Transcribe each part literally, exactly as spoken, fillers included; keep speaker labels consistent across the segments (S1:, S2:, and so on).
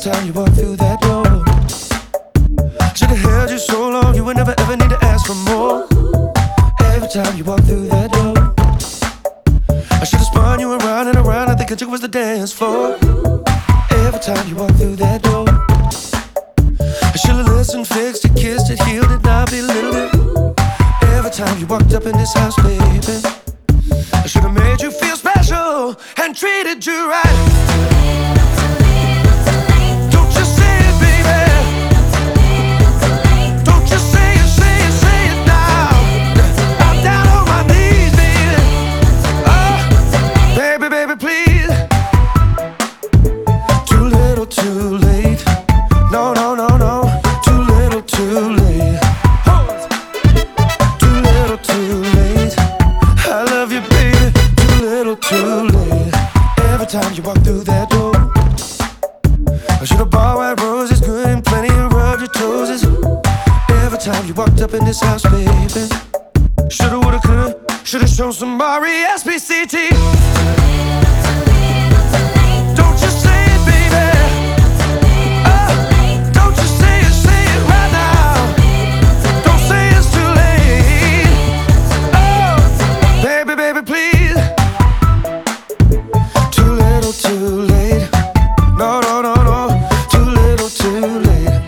S1: time you walk through that door. Should've held you so long, you would never ever need to ask for more. Every time you walk through that door, I should've spun you around and around, I think it was the dance floor. Every time you walk through that door, I should've listened, fixed it, kissed it, healed it, now belittled it. Every time you walked up in this house, baby, I should've made you feel special and treated you right. Time you walk through that door, I should've bought white roses, good and plenty, and rubbed your toes. Every time you walked up in this house, baby, shoulda, woulda, coulda, shoulda shown some R E S P C T. Don't you say it, baby. Oh, don't you say it, say it right now. Don't say it's too late. Oh, baby, baby, please. Too late, no, no, no, no, too little, too late.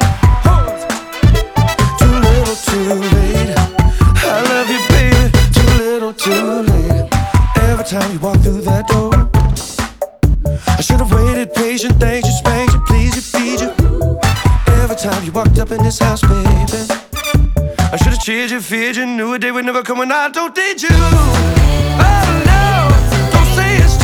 S1: Too little, too late. I love you, baby, too little, too late. Every time you walk through that door, I should've waited, patient, thanked you, spanked you, pleased you, feed you. Every time you walked up in this house, baby, I should've cheered you, feared you, knew a day would never come when I don't need you. Oh no, don't say it's